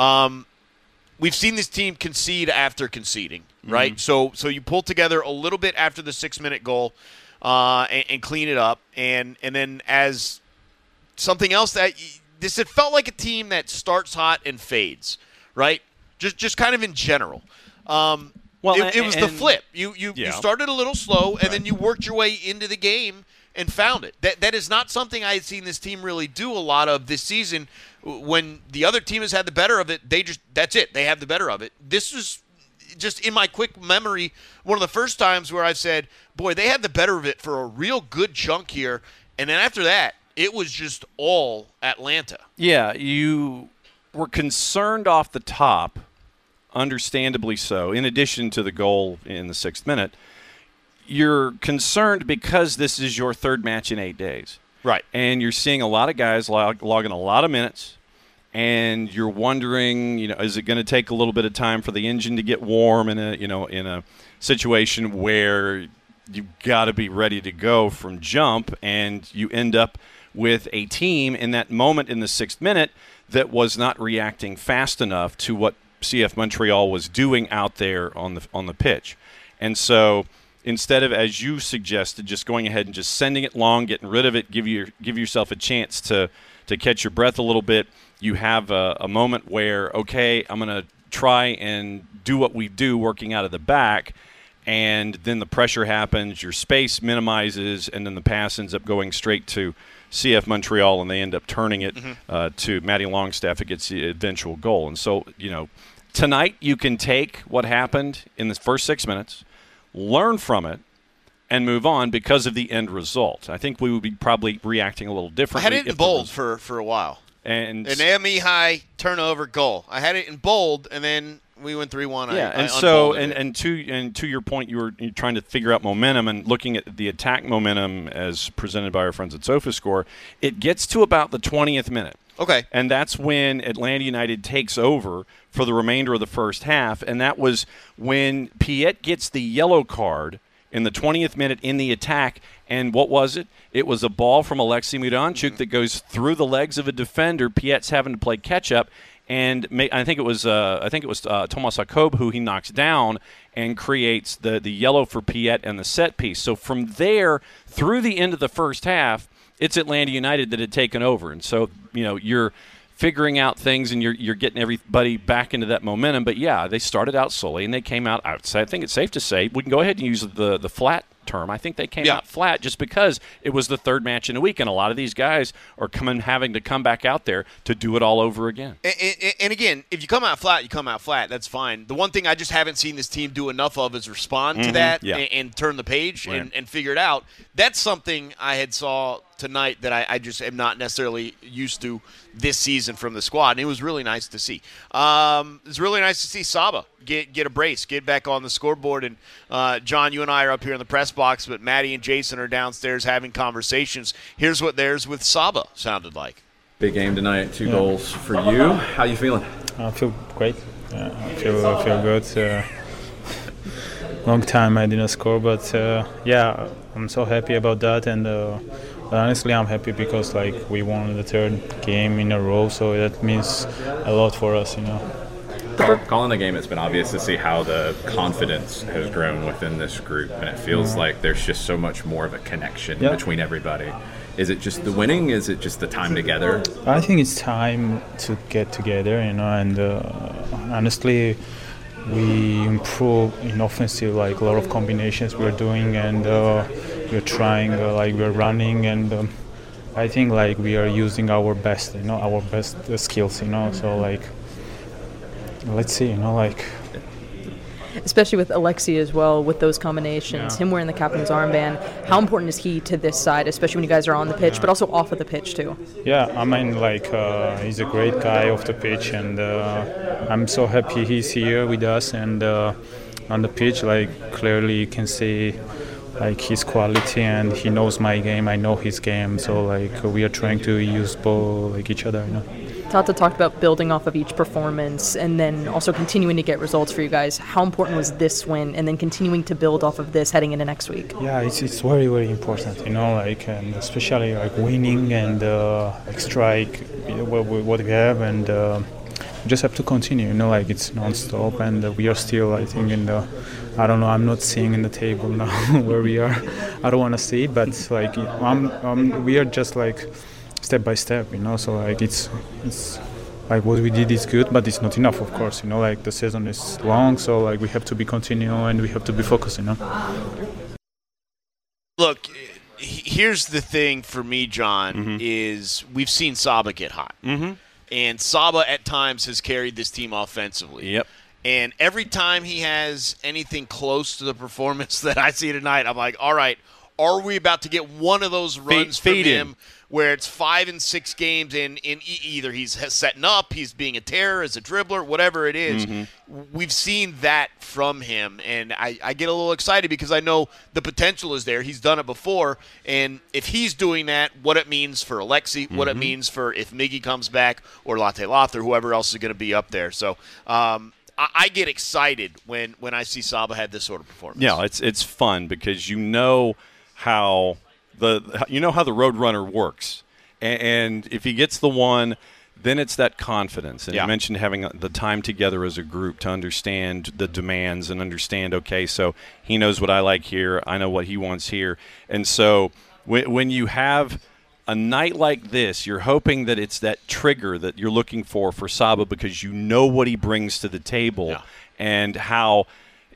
Speaker 10: We've seen this team concede after conceding, right? So you pull together a little bit after the 6-minute goal and clean it up. And then as something else that it felt like a team that starts hot and fades, right? Just kind of in general. It was the flip. You started a little slow, and then you worked your way into the game and found it. That is not something I had seen this team really do a lot of this season. When the other team has had the better of it, that's it. They have the better of it. This was just in my quick memory one of the first times where I've said, boy, they had the better of it for a real good chunk here. And then after that, it was just all Atlanta.
Speaker 13: Yeah, you were concerned off the top, understandably so, in addition to the goal in the 6th minute. You're concerned because this is your third match in 8 days.
Speaker 10: Right.
Speaker 13: And you're seeing a lot of guys logging a lot of minutes, and you're wondering, is it going to take a little bit of time for the engine to get warm in a situation where you've got to be ready to go from jump, and you end up with a team in that moment in the 6th minute that was not reacting fast enough to what CF Montreal was doing out there on the pitch. And so instead of, as you suggested, just going ahead and just sending it long, getting rid of it, give yourself a chance to catch your breath a little bit, you have a moment where, okay, I'm going to try and do what we do working out of the back. and then the pressure happens, your space minimizes, and then the pass ends up going straight to CF Montreal, and they end up turning it to Matty Longstaff. It gets the eventual goal. And so, tonight you can take what happened in the first 6 minutes, learn from it, and move on because of the end result. I think we would be probably reacting a little differently.
Speaker 10: I had it in bold for a while.
Speaker 13: And
Speaker 10: an Mihai turnover goal. I had it in bold, and then we went 3-1.
Speaker 13: Yeah, and to your point, you're trying to figure out momentum and looking at the attack momentum as presented by our friends at SofaScore. It gets to about the 20th minute.
Speaker 10: Okay.
Speaker 13: And that's when Atlanta United takes over for the remainder of the first half, and that was when Piet gets the yellow card in the 20th minute in the attack. And what was it? It was a ball from Alexei Mudanchuk that goes through the legs of a defender. Piet's having to play catch-up. And I think it was Tomas Jakob who he knocks down and creates the yellow for Piet and the set piece. So from there through the end of the first half, it's Atlanta United that had taken over. And so, you're figuring out things and you're getting everybody back into that momentum. But, yeah, they started out slowly and they came out outside. I think it's safe to say we can go ahead and use the flat term. I think they came out flat just because it was the third match in a week, and a lot of these guys are having to come back out there to do it all over again.
Speaker 10: And again, if you come out flat, you come out flat. That's fine. The one thing I just haven't seen this team do enough of is respond to that and turn the page and figure it out. That's something I had saw tonight that I just am not necessarily used to this season from the squad, and it was really nice to see. It's really nice to see Saba get a brace, get back on the scoreboard. And John, you and I are up here in the press box, but Maddie and Jason are downstairs having conversations. Here's what theirs with Saba sounded like.
Speaker 20: Big game tonight, 2 goals for you. How you feeling?
Speaker 21: I feel great. I feel good. Long time I didn't score, but I'm so happy about that. And honestly, I'm happy because we won the 3rd game in a row, so that means a lot for us,
Speaker 20: Calling the game, it's been obvious to see how the confidence has grown within this group, and it feels like there's just so much more of a connection between everybody. Is it just the winning? Is it just the time together?
Speaker 21: I think it's time to get together, and honestly, we improve in offensive, a lot of combinations we're doing, and we're trying, we're running, and I think we are using our best, our best skills, so let's see,
Speaker 11: Especially with Alexei as well, with those combinations, him wearing the captain's armband. How important is he to this side, especially when you guys are on the pitch, but also off of the pitch too?
Speaker 21: Yeah, I mean, he's a great guy off the pitch, and I'm so happy he's here with us. And on the pitch, clearly you can see his quality, and he knows my game, I know his game. So we are trying to use both each other.
Speaker 11: Tata talked about building off of each performance and then also continuing to get results for you guys. How important was this win and then continuing to build off of this heading into next week?
Speaker 21: Yeah, it's very, very important, and especially winning and strike what we have, and we just have to continue, it's non-stop, and we are still, I think, in the, I don't know, I'm not seeing in the table now where we are. I don't want to see it, but we are just step by step, so it's what we did is good, but it's not enough, of course, the season is long, so we have to be continual and we have to be focused,
Speaker 10: Look, here's the thing for me, John, is we've seen Saba get hot. And Saba at times has carried this team offensively.
Speaker 13: Yep.
Speaker 10: And every time he has anything close to the performance that I see tonight, I'm like, all right, are we about to get one of those runs from him where it's 5 and 6 games in either he's setting up, he's being a terror as a dribbler, whatever it is. We've seen that from him, and I get a little excited because I know the potential is there. He's done it before, and if he's doing that, what it means for Alexei, what it means for if Miggy comes back or Latte Loth or whoever else is going to be up there. So I get excited when I see Saba had this sort of performance.
Speaker 13: Yeah, it's fun because how the Roadrunner works, and if he gets the one, then it's that confidence. And you mentioned having the time together as a group to understand the demands and understand, okay, so he knows what I like here, I know what he wants here. And so when you have a night like this, you're hoping that it's that trigger that you're looking for Saba because you know what he brings to the table and how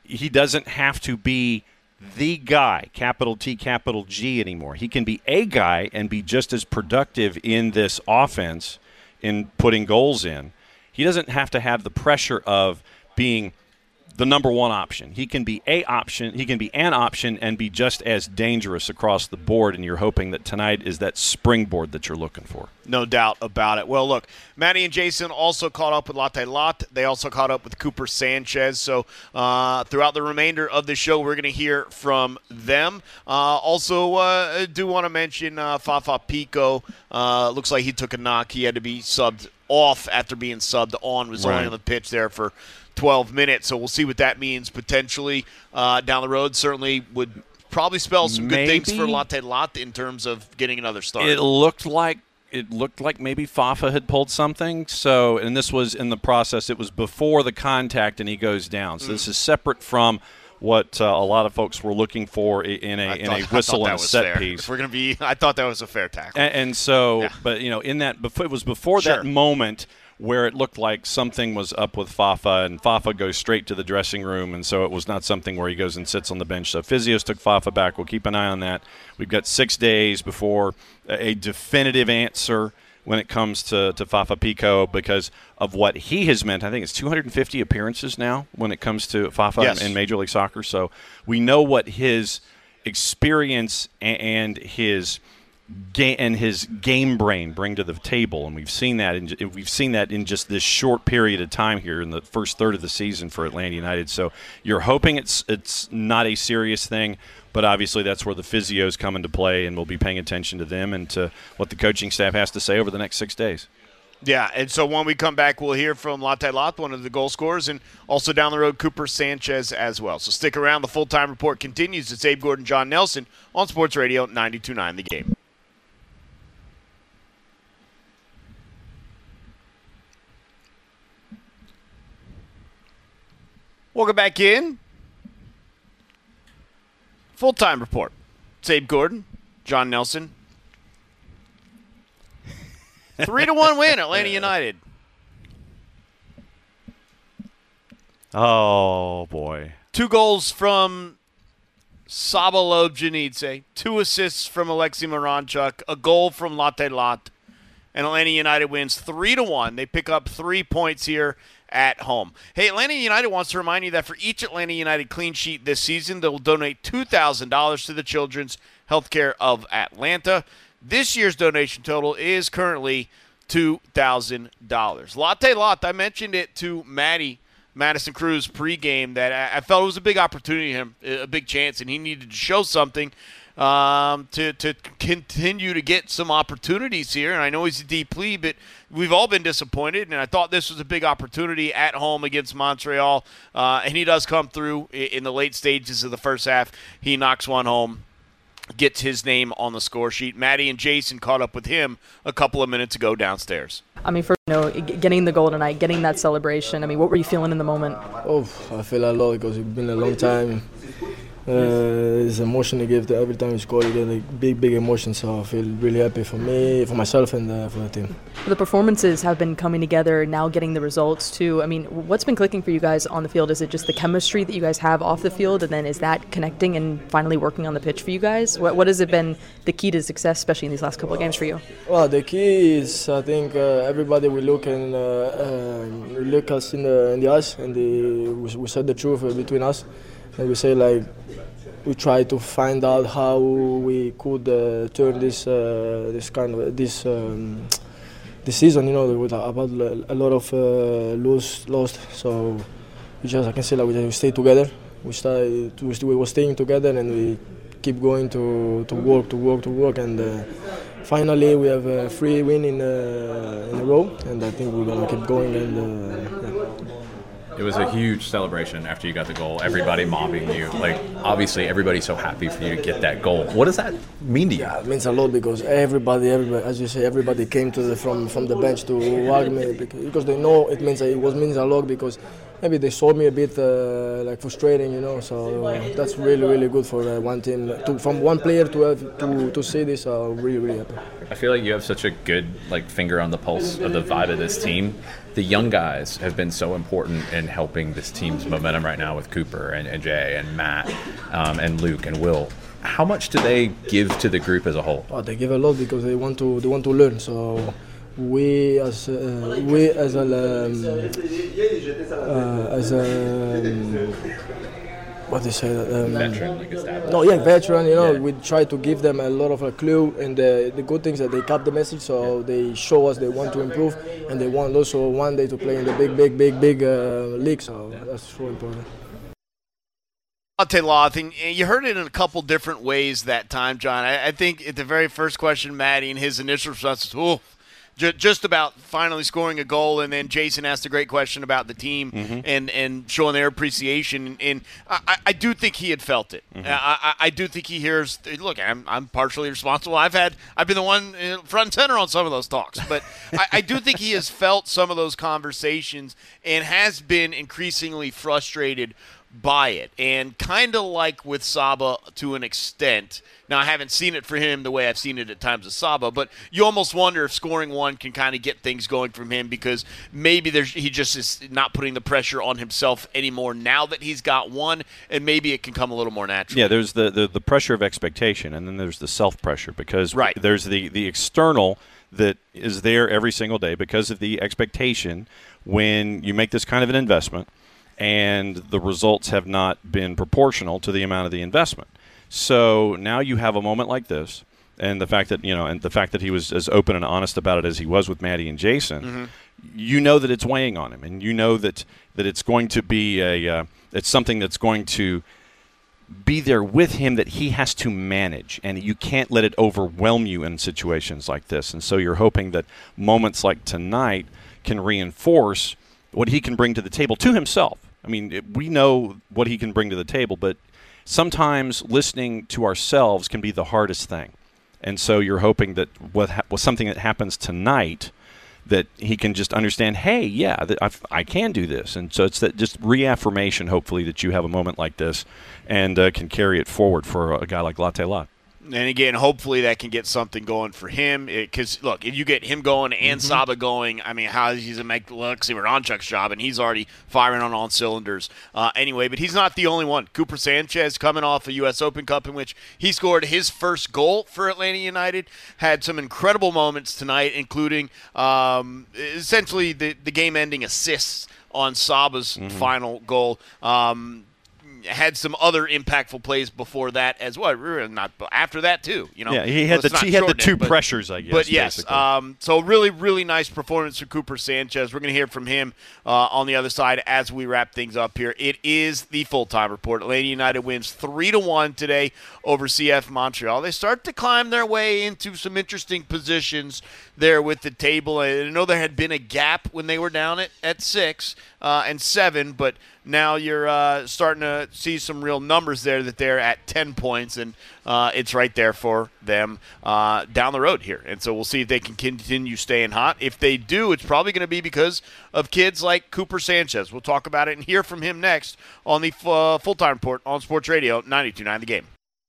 Speaker 13: he doesn't have to be the guy, capital T, capital G, anymore. He can be a guy and be just as productive in this offense in putting goals in. He doesn't have to have the pressure of being the number one option. He can be a option. He can be an option and be just as dangerous across the board, and you're hoping that tonight is that springboard that you're looking for.
Speaker 10: No doubt about it. Well, look, Maddie and Jason also caught up with Latte Lot. They also caught up with Cooper Sanchez. So throughout the remainder of the show, we're going to hear from them. Also, do want to mention Fafa Pico. Looks like he took a knock. He had to be subbed off after being subbed on. Was only on the pitch there for 12 minutes, so we'll see what that means potentially down the road. Certainly would probably spell some good things for Latte Lot in terms of getting another start.
Speaker 13: It looked like maybe Fafa had pulled something. So, and this was in the process. It was before the contact, and he goes down. So this is separate from what a lot of folks were looking for in a whistle and a set piece.
Speaker 10: If we're going to be, I thought that was a fair tackle.
Speaker 13: And so, but in that, it was before that moment where it looked like something was up with Fafa, and Fafa goes straight to the dressing room, and so it was not something where he goes and sits on the bench. So physios took Fafa back. We'll keep an eye on that. We've got 6 days before a definitive answer when it comes to Fafa Pico because of what he has meant. I think it's 250 appearances now when it comes to Fafa in Major League Soccer. So we know what his experience and his game brain bring to the table, and we've seen that in just this short period of time here in the first third of the season for Atlanta United. So you're hoping it's not a serious thing, but obviously that's where the physios come into play, and we'll be paying attention to them and to what the coaching staff has to say over the next 6 days.
Speaker 10: Yeah, and so when we come back, we'll hear from Latte Lot, one of the goal scorers, and also down the road, Cooper Sanchez as well. So stick around. The full-time report continues. It's Abe Gordon, John Nelson on Sports Radio 92.9 The Game. Welcome back in. Full-time report. It's Abe Gordon, John Nelson. 3-1 win, Atlanta United.
Speaker 13: Oh, boy.
Speaker 10: 2 goals from Saba Lobjanidze, 2 assists from Alexei Miranchuk, a goal from Latte Lot, and Atlanta United wins 3-1. They pick up 3 points here at home. Hey, Atlanta United wants to remind you that for each Atlanta United clean sheet this season, they'll donate $2,000 to the Children's Healthcare of Atlanta. This year's donation total is currently $2,000. Latte Lot, I mentioned it to Madison Cruz pregame that I felt it was a big opportunity for him, a big chance, and he needed to show something to continue to get some opportunities here. And I know he's a deep plea, but we've all been disappointed, and I thought this was a big opportunity at home against Montreal. And he does come through in the late stages of the first half. He knocks one home, gets his name on the score sheet. Maddie and Jason caught up with him a couple of minutes ago downstairs.
Speaker 11: I mean, getting the goal tonight, getting that celebration, I mean, what were you feeling in the moment?
Speaker 2: Oh, I feel a lot because it's been a long time. It's emotion to give every time you score. You get a big emotion, so I feel really happy for me, for myself, and for the team.
Speaker 11: The performances have been coming together, now getting the results too. I mean, what's been clicking for you guys on the field? Is it just the chemistry that you guys have off the field, and then is that connecting and finally working on the pitch for you guys? What has it been the key to success, especially in these last couple of games for you?
Speaker 2: Well, the key is, I think, everybody will look and look us in the eyes, and we said the truth between us. And we say, like, we try to find out how we could turn this season, you know, with about a lot of lost. So I can say, like, we stay together. We were staying together, and we keep going to work, and finally we have 3 wins in a row, and I think we're gonna keep going. And
Speaker 20: It was a huge celebration after you got the goal. Everybody mobbing you. Like, obviously, everybody's so happy for you to get that goal. What does that mean to you?
Speaker 2: Yeah, it means a lot because everybody, as you say, everybody came from the bench to hug me because they know it means a lot because maybe they saw me a bit like frustrating, So that's really, really good for one team. From one player to see this, really, really happy.
Speaker 20: I feel like you have such a good finger on the pulse of the vibe of this team. The young guys have been so important in helping this team's momentum right now with Cooper and Jay and Matt and Luke and Will. How much do they give to the group as a whole?
Speaker 2: They give a lot because they want to learn. So we as what they say
Speaker 20: veteran, established.
Speaker 2: No, veteran. We try to give them a lot of a clue, and the good things that they cut the message, so they show us they want to improve, and they want also one day to play in the big league. So that's so important.
Speaker 10: Latte Loth, and you heard it in a couple different ways that time, John. I think at the very first question, Maddie, and his initial response was, just about finally scoring a goal, and then Jason asked a great question about the team and showing their appreciation. And I do think he had felt it. I do think he hears. Look, I'm partially responsible. I've been the one front and center on some of those talks, but I do think he has felt some of those conversations and has been increasingly frustrated by it, and kind of like with Saba to an extent. Now, I haven't seen it for him the way I've seen it at times with Saba, but you almost wonder if scoring one can kind of get things going from him, because maybe he just is not putting the pressure on himself anymore now that he's got one, and maybe it can come a little more naturally.
Speaker 13: Yeah, there's the pressure of expectation, and then there's the self-pressure, because there's the external that is there every single day because of the expectation when you make this kind of an investment, and the results have not been proportional to the amount of the investment. So now you have a moment like this, and the fact that he was as open and honest about it as he was with Maddie and Jason, you know that it's weighing on him, and you know that it's going to be it's something that's going to be there with him that he has to manage, and you can't let it overwhelm you in situations like this. And so you're hoping that moments like tonight can reinforce what he can bring to the table to himself. I mean, we know what he can bring to the table, but sometimes listening to ourselves can be the hardest thing. And so you're hoping that with something that happens tonight, that he can just understand, hey, yeah, I can do this. And so it's that just reaffirmation, hopefully, that you have a moment like this and can carry it forward for a guy like Latte Lot.
Speaker 10: And again, hopefully that can get something going for him. Because, look, if you get him going and Saba going, I mean, how is he going to make Alexei Miranchuk's job? And he's already firing on all cylinders anyway. But he's not the only one. Cooper Sanchez, coming off a U.S. Open Cup in which he scored his first goal for Atlanta United, had some incredible moments tonight, including essentially the game-ending assists on Saba's final goal. Had some other impactful plays before that as well. Not after that too,
Speaker 13: Yeah, he had the two pressures, I guess.
Speaker 10: But yes, so really, really nice performance for Cooper Sanchez. We're going to hear from him on the other side as we wrap things up here. It is the full-time report. Atlanta United wins 3-1 today over CF Montreal. They start to climb their way into some interesting positions there with the table. I know there had been a gap when they were down at 6 and 7, but now you're starting to see some real numbers there that they're at 10 points, and it's right there for them down the road here. And so we'll see if they can continue staying hot. If they do, it's probably going to be because of kids like Cooper Sanchez. We'll talk about it and hear from him next on the Full-Time Report on Sports Radio 92.9 The Game.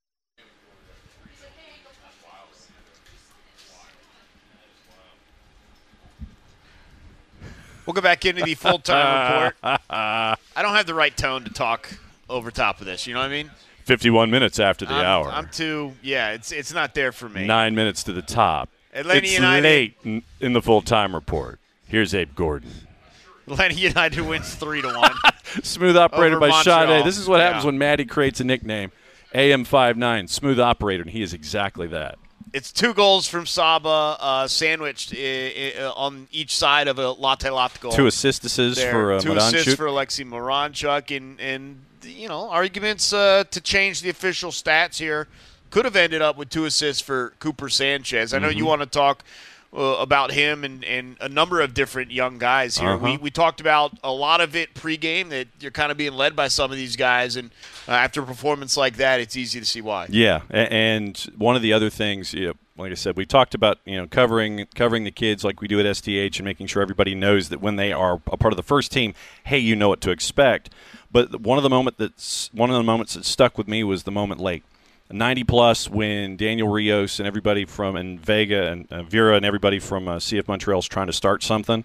Speaker 10: We'll go back into the full-time report. I don't have the right tone to talk over top of this. You know what I mean?
Speaker 13: 51 minutes after the hour.
Speaker 10: I'm too. Yeah, it's not there for me.
Speaker 13: 9 minutes to the top.
Speaker 10: Atlanta
Speaker 13: it's
Speaker 10: United,
Speaker 13: late in the full-time report. Here's Abe Gordon.
Speaker 10: Atlanta United wins 3-1.
Speaker 13: Smooth operated by
Speaker 10: Montreal.
Speaker 13: Sade. This is what happens when Maddie creates a nickname. AM59, smooth operator, and he is exactly that.
Speaker 10: It's 2 goals from Saba, sandwiched on each side of a Latte Lot goal.
Speaker 13: 2 assists for Miranchuk.
Speaker 10: 2 assists for Alexei Miranchuk, and arguments to change the official stats here could have ended up with 2 assists for Cooper Sanchez. I know you want to talk about him and a number of different young guys here. We talked about a lot of it pregame, that you're kind of being led by some of these guys, and after a performance like that, it's easy to see why.
Speaker 13: Yeah, and one of the other things, like I said, we talked about covering the kids like we do at STH and making sure everybody knows that when they are a part of the first team, hey, you know what to expect. But one of the moments that stuck with me was the moment late. 90-plus when Daniel Rios and everybody and Vega and Vera and everybody from CF Montreal is trying to start something.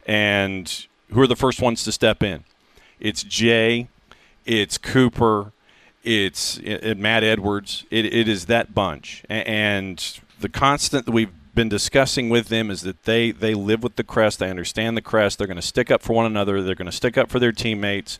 Speaker 13: And who are the first ones to step in? It's Jay, it's Cooper, it's Matt Edwards. It is that bunch. And the constant that we've been discussing with them is that they live with the crest. They understand the crest. They're going to stick up for one another. They're going to stick up for their teammates.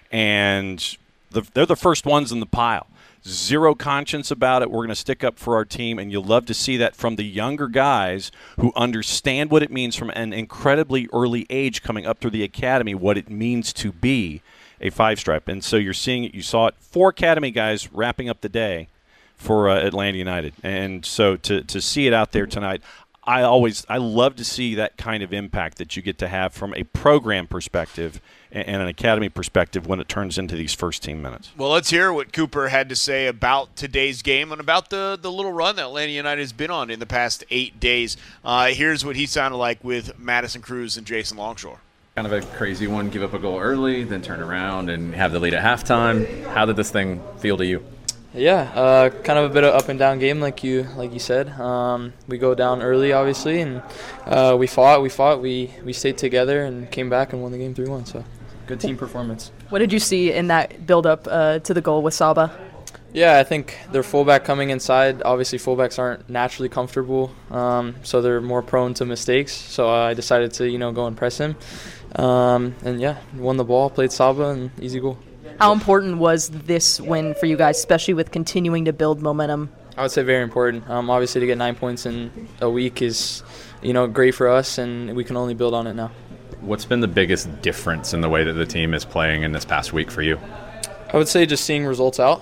Speaker 13: And they're the first ones in the pile. Zero conscience about it. We're going to stick up for our team, and you'll love to see that from the younger guys who understand what it means from an incredibly early age coming up through the academy, what it means to be a five-stripe. And so you're seeing it. You saw it. 4 academy guys wrapping up the day for Atlanta United. And so to see it out there tonight, I love to see that kind of impact that you get to have from a program perspective and an academy perspective when it turns into these first team minutes.
Speaker 10: Well, let's hear what Cooper had to say about today's game and about the little run that Atlanta United has been on in the past 8 days. Here's what he sounded like with Madison Cruz and Jason Longshore.
Speaker 20: Kind of a crazy one, give up a goal early, then turn around and have the lead at halftime. How did this thing feel to you?
Speaker 1: Yeah, kind of a bit of up and down game, like you said. We go down early, obviously, and we fought. We stayed together and came back and won the game 3-1. So, good team performance.
Speaker 11: What did you see in that build-up to the goal with Saba?
Speaker 1: Yeah, I think their fullback coming inside. Obviously, fullbacks aren't naturally comfortable, so they're more prone to mistakes. So I decided to go and press him, and yeah, won the ball, played Saba, and easy goal.
Speaker 11: How important was this win for you guys, especially with continuing to build momentum?
Speaker 1: I would say very important. Obviously, to get 9 points in a week is, great for us, and we can only build on it now.
Speaker 20: What's been the biggest difference in the way that the team is playing in this past week for you?
Speaker 1: I would say just seeing results out.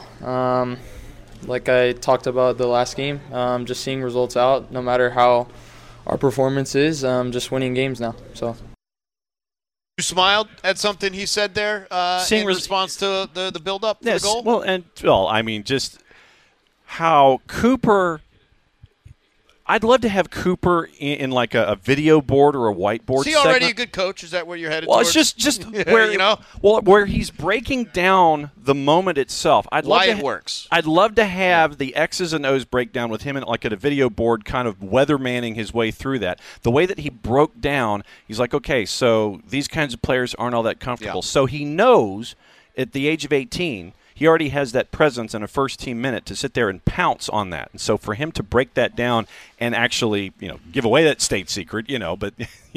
Speaker 1: Like I talked about the last game, just seeing results out, no matter how our performance is, just winning games now. So.
Speaker 10: You smiled at something he said there in response to the build-up to the goal?
Speaker 13: Well, just how Cooper – I'd love to have Cooper in like a video board or a whiteboard
Speaker 10: Is he
Speaker 13: segment.
Speaker 10: already a good coach? Is that where you're headed
Speaker 13: towards?
Speaker 10: towards?
Speaker 13: It's just where where he's breaking down the moment itself.
Speaker 10: Why it works.
Speaker 13: I'd love to have the X's and O's breakdown with him like at a video board, kind of weathermanning his way through that. The way that he broke down, he's like, okay, so these kinds of players aren't all that comfortable.
Speaker 10: Yeah.
Speaker 13: So he knows at the age of 18 – he already has that presence in a first-team minute to sit there and pounce on that. And so for him to break that down and actually, give away that state secret, but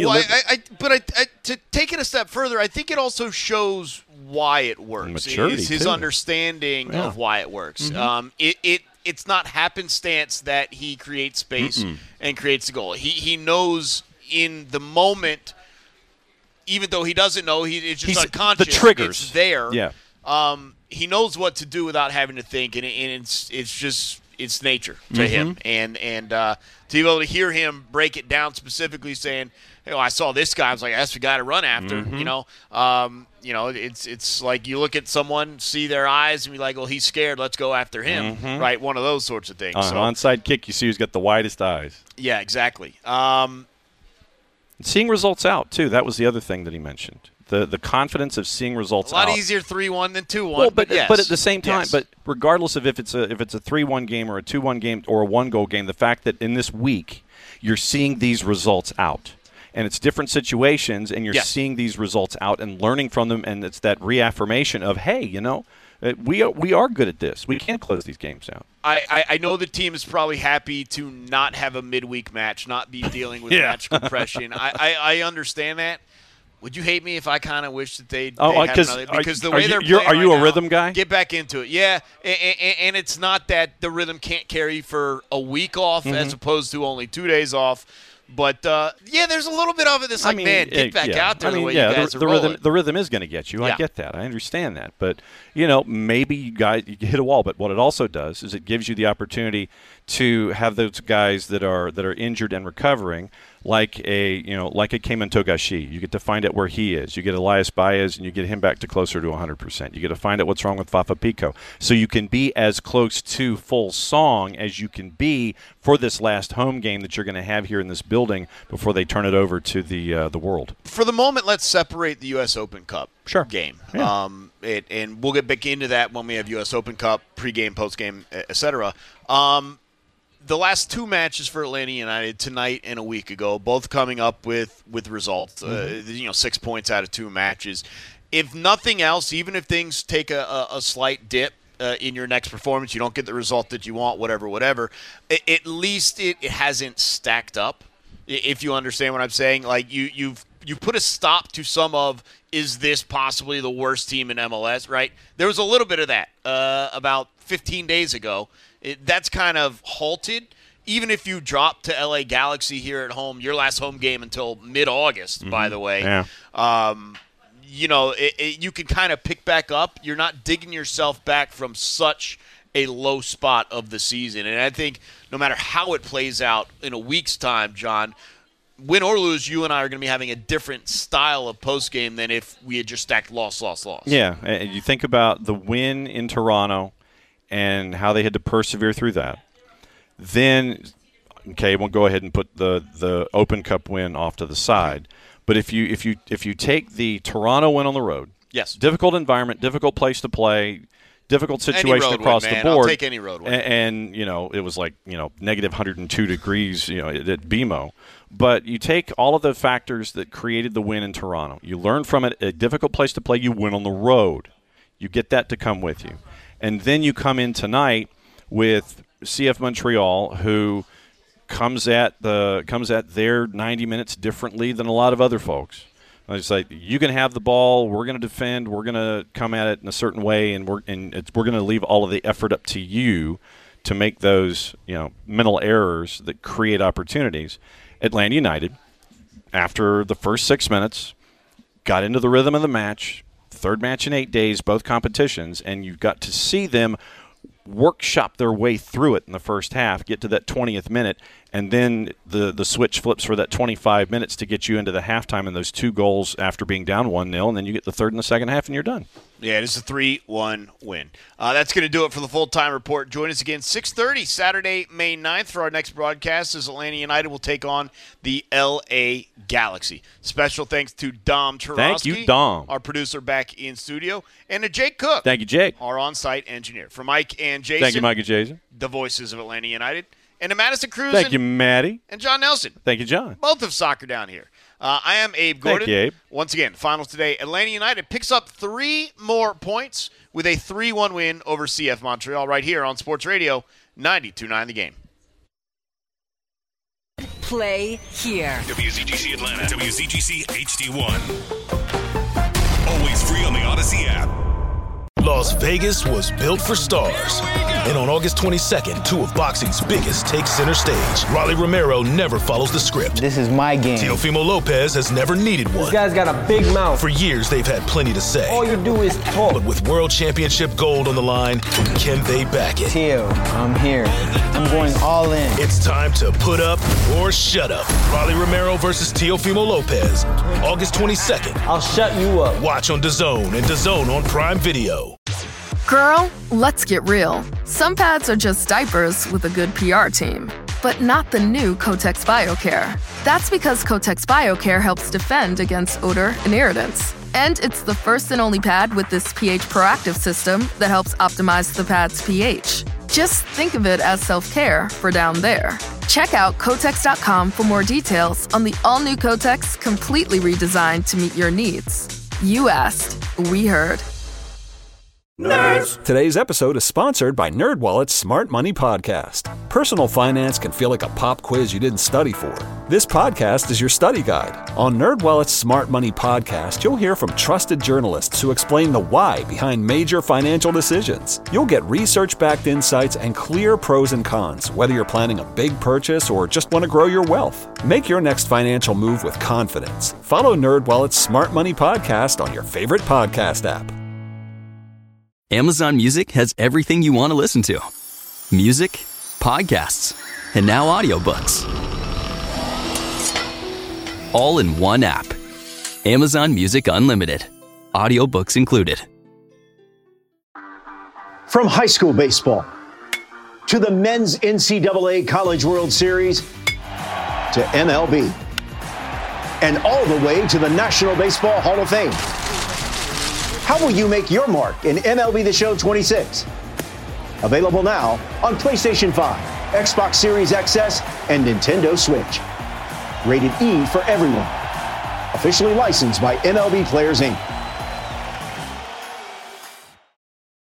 Speaker 10: to take it a step further, I think it also shows why it works.
Speaker 13: Maturity,
Speaker 10: his
Speaker 13: too.
Speaker 10: understanding of why it works.
Speaker 13: Mm-hmm.
Speaker 10: It's not happenstance that he creates space and creates the goal. He knows in the moment, even though he doesn't know, it's just unconscious.
Speaker 13: The triggers.
Speaker 10: It's there.
Speaker 13: Yeah.
Speaker 10: He knows what to do without having to think, and it's nature to him. And to be able to hear him break it down specifically, saying, "Hey, I saw this guy. I was like, that's the guy to run after." It's like you look at someone, see their eyes, and be like, "Well, he's scared. Let's go after him." Right? One of those sorts of things.
Speaker 13: On an onside kick, you see who's got the widest eyes.
Speaker 10: Yeah, exactly.
Speaker 13: Seeing results out too. That was the other thing that he mentioned. The confidence of seeing results out.
Speaker 10: A lot easier 3-1 than 2-1.
Speaker 13: Well,
Speaker 10: but
Speaker 13: at the same time, but regardless of if it's a 3-1 game or a 2-1 game or a 1-goal game, the fact that in this week you're seeing these results out, and it's different situations, and you're seeing these results out and learning from them, and it's that reaffirmation of, hey, we are good at this. We can close these games out.
Speaker 10: I know the team is probably happy to not have a midweek match, not be dealing with match compression. I understand that. Would you hate me if I kind of wish that they'd have another? Because the way they're playing
Speaker 13: are you
Speaker 10: right
Speaker 13: a rhythm guy?
Speaker 10: Get back into it. Yeah, and it's not that the rhythm can't carry for a week off as opposed to only 2 days off. But, there's a little bit of it that's like, get back out there the way you guys are rolling.
Speaker 13: The rhythm is going to get you. I get that. I understand that. But, maybe you hit a wall. But what it also does is it gives you the opportunity to have those guys that are injured and recovering, like a Cayman Togashi. You get to find out where he is. You get Elias Baez, and you get him back to closer to 100%. You get to find out what's wrong with Fafa Pico. So you can be as close to full song as you can be for this last home game that you're going to have here in this building before they turn it over to the world.
Speaker 10: For the moment, let's separate the U.S. Open Cup game.
Speaker 13: Yeah.
Speaker 10: And we'll get back into that when we have U.S. Open Cup, pregame, postgame, etc. The last two matches for Atlanta United tonight and a week ago, both coming up with results. 6 points out of 2 matches. If nothing else, even if things take a slight dip in your next performance, you don't get the result that you want, whatever, at least it hasn't stacked up, if you understand what I'm saying. Like, you've put a stop to some of, is this possibly the worst team in MLS, right? There was a little bit of that about 15 days ago. That's kind of halted. Even if you drop to LA Galaxy here at home, your last home game until mid-August, by the way, you can kind of pick back up. You're not digging yourself back from such a low spot of the season. And I think no matter how it plays out in a week's time, John, win or lose, you and I are going to be having a different style of postgame than if we had just stacked loss.
Speaker 13: Yeah, and you think about the win in Toronto and how they had to persevere through that. Then, we'll go ahead and put the Open Cup win off to the side. But if you take the Toronto win on the road,
Speaker 10: yes,
Speaker 13: difficult environment, difficult place to play, difficult situation across the board.
Speaker 10: I'll take any road win.
Speaker 13: And it was like negative 102 degrees at BMO. But you take all of the factors that created the win in Toronto. You learn from it. A difficult place to play. You win on the road. You get that to come with you. And then you come in tonight with CF Montreal, who comes at their 90 minutes differently than a lot of other folks. It's like, you can have the ball, we're going to defend, we're going to come at it in a certain way, and we're going to leave all of the effort up to you to make those mental errors that create opportunities. Atlanta United, after the first 6 minutes, got into the rhythm of the match. Third match in 8 days, both competitions, and you've got to see them workshop their way through it in the first half, get to that 20th minute, and then the switch flips for that 25 minutes to get you into the halftime and those 2 goals after being down 1-0, and then you get the third in the second half and you're done.
Speaker 10: Yeah, it is a 3-1 win. That's going to do it for the full-time report. Join us again 6:30 Saturday, May 9th for our next broadcast as Atlanta United will take on the LA Galaxy. Special thanks to Dom Tarowski.
Speaker 13: Thank you, Dom.
Speaker 10: Our producer back in studio. And to Jake Cook.
Speaker 13: Thank you, Jake.
Speaker 10: Our on-site engineer. For Mike and Jason.
Speaker 13: Thank you, Mike and Jason.
Speaker 10: The voices of Atlanta United. And to Madison Cruz.
Speaker 13: Thank you, Maddie.
Speaker 10: And John Nelson.
Speaker 13: Thank you, John.
Speaker 10: Both of Soccer Down here. I am Abe Gordon.
Speaker 13: Thank you, Abe.
Speaker 10: Once again, finals today. Atlanta United picks up 3 more points with a 3-1 win over CF Montreal right here on Sports Radio 92.9 The Game.
Speaker 9: Play here.
Speaker 8: WZGC Atlanta, WZGC HD1. Always free on the Odyssey app.
Speaker 5: Las Vegas was built for stars. And on August 22nd, 2 of boxing's biggest take center stage. Rolly Romero never follows the script.
Speaker 6: This is my game.
Speaker 5: Teofimo Lopez has never needed one.
Speaker 6: This guy's got a big mouth.
Speaker 5: For years, they've had plenty to say.
Speaker 6: All you do is talk.
Speaker 5: But with World Championship gold on the line, can they back it?
Speaker 6: Teo, I'm here. I'm going all in.
Speaker 5: It's time to put up or shut up. Rolly Romero versus Teofimo Lopez. August 22nd.
Speaker 6: I'll shut you up.
Speaker 5: Watch on DAZN and DAZN on Prime Video.
Speaker 7: Girl, let's get real. Some pads are just diapers with a good PR team. But not the new Kotex BioCare. That's because Kotex BioCare helps defend against odor and irritants. And it's the first and only pad with this pH proactive system that helps optimize the pad's pH. Just think of it as self-care for down there. Check out Kotex.com for more details on the all-new Kotex, completely redesigned to meet your needs. You asked, we heard.
Speaker 3: Nerds!
Speaker 16: Today's episode is sponsored by NerdWallet's Smart Money Podcast. Personal finance can feel like a pop quiz you didn't study for. This podcast is your study guide. On NerdWallet's Smart Money Podcast, you'll hear from trusted journalists who explain the why behind major financial decisions. You'll get research-backed insights and clear pros and cons, whether you're planning a big purchase or just want to grow your wealth. Make your next financial move with confidence. Follow NerdWallet's Smart Money Podcast on your favorite podcast app.
Speaker 19: Amazon Music has everything you want to listen to. Music, podcasts, and now audiobooks. All in one app. Amazon Music Unlimited. Audiobooks included.
Speaker 12: From high school baseball to the men's NCAA College World Series to MLB and all the way to the National Baseball Hall of Fame. How will you make your mark in MLB The Show 26? Available now on PlayStation 5, Xbox Series XS, and Nintendo Switch. Rated E for everyone. Officially licensed by MLB Players Inc.